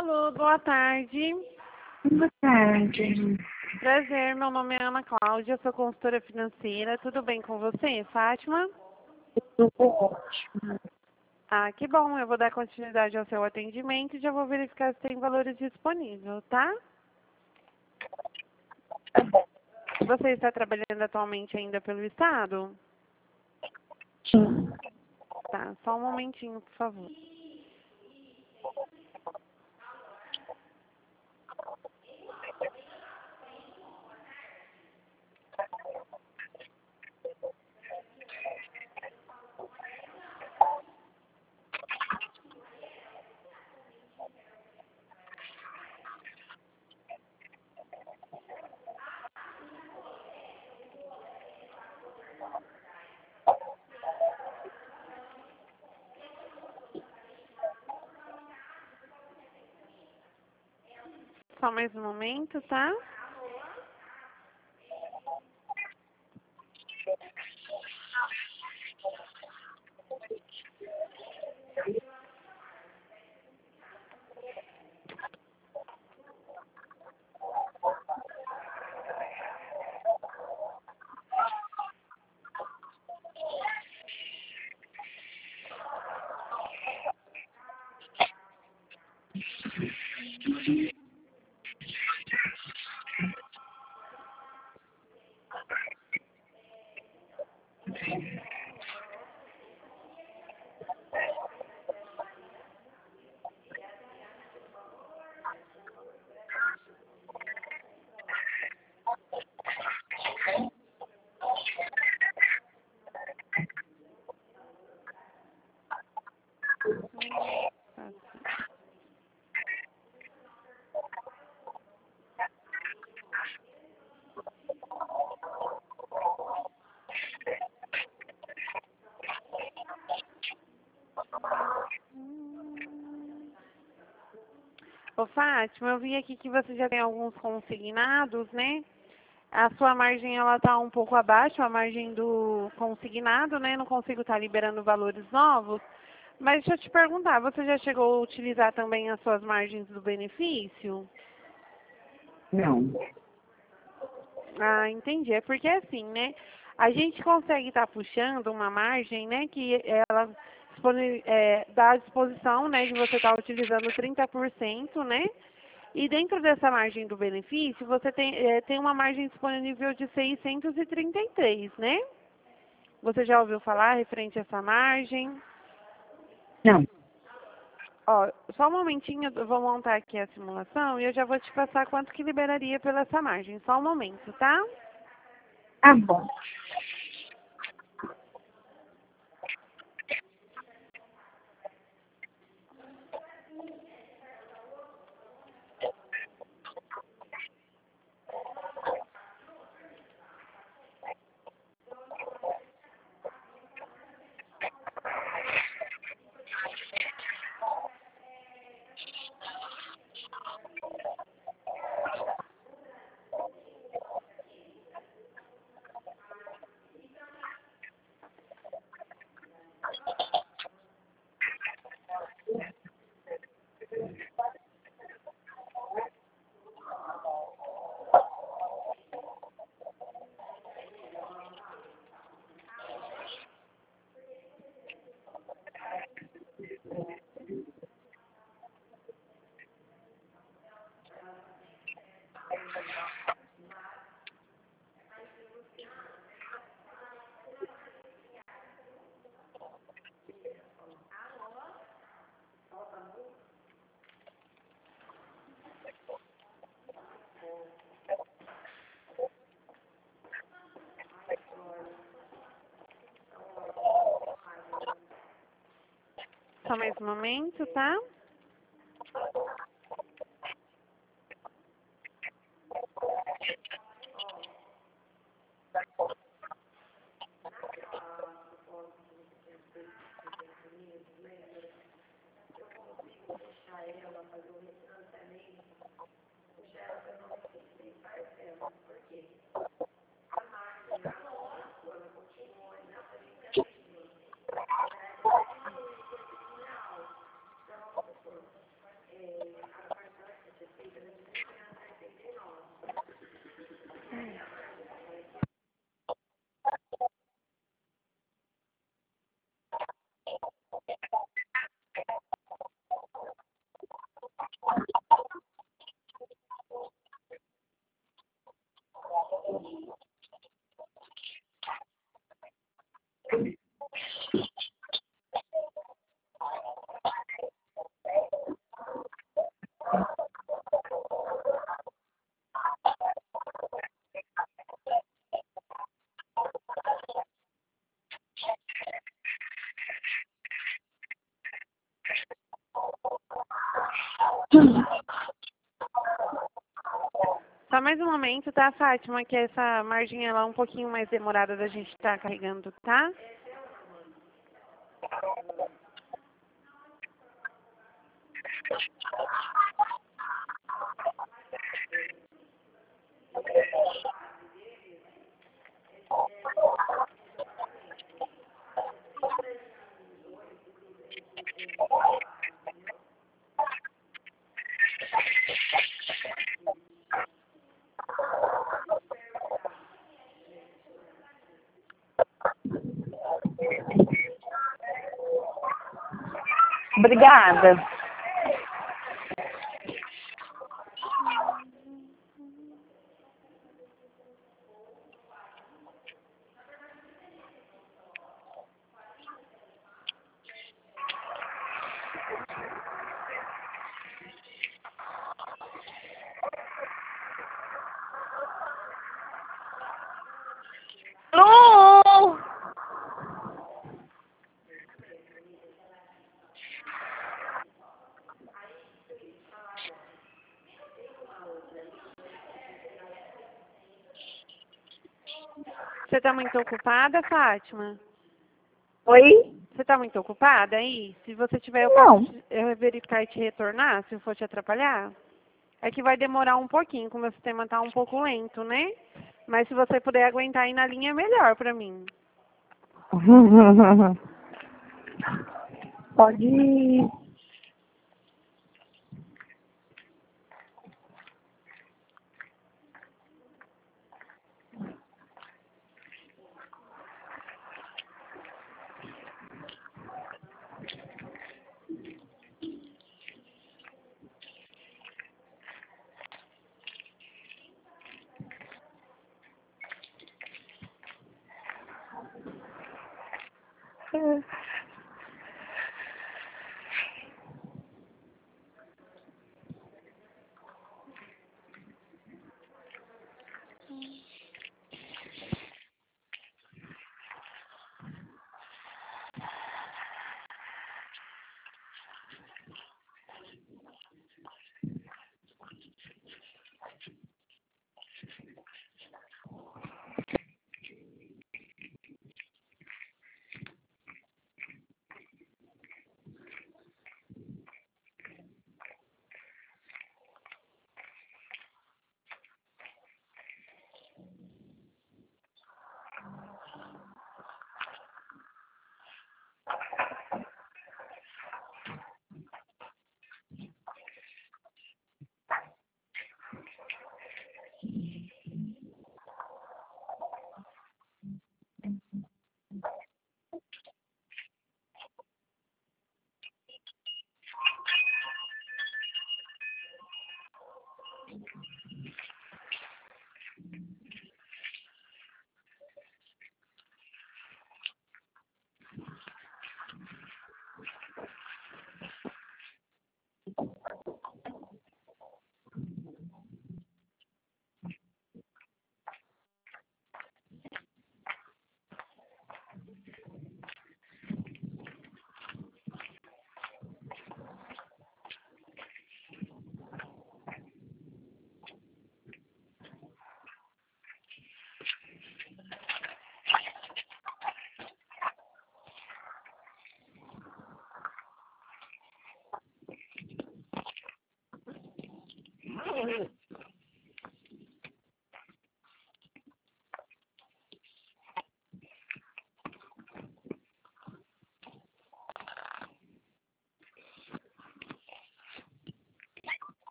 Alô, boa tarde. Boa tarde. Prazer, meu nome é Ana Cláudia, sou consultora financeira. Tudo bem com você, Fátima? Tudo ótimo. Ah, que bom. Eu vou dar continuidade ao seu atendimento e já vou verificar se tem valores disponíveis, tá? Tá bom. Você está trabalhando atualmente ainda pelo Estado? Sim. Tá, só um momentinho, por favor. Só mais um momento, tá? Ô, Fátima, eu vi aqui que você já tem alguns consignados, né? A sua margem, ela tá um pouco abaixo, a margem do consignado, né? Não consigo estar liberando valores novos. Mas deixa eu te perguntar, você já chegou a utilizar também as suas margens do benefício? Não. Ah, entendi. É porque assim, né? A gente consegue estar puxando uma margem, né? Que ela dá a disposição, né? De você estar utilizando 30%, né? E dentro dessa margem do benefício, você tem uma margem disponível de 633, né? Você já ouviu falar referente a essa margem? Não. Ó, só um momentinho, eu vou montar aqui a simulação e eu já vou te passar quanto que liberaria pela essa margem. Só um momento, tá? Tá bom. Só mais um momento, tá? Só mais um momento, tá, Fátima? Que essa margem ela é um pouquinho mais demorada da gente estar carregando, tá? Obrigada. Lu! Você tá muito ocupada, Fátima? Oi? Você tá muito ocupada aí? Se você tiver, Não. eu verificar e te retornar, se eu for te atrapalhar. É que vai demorar um pouquinho, como o meu sistema tá um pouco lento, né? Mas se você puder aguentar aí na linha, é melhor pra mim. Pode ir.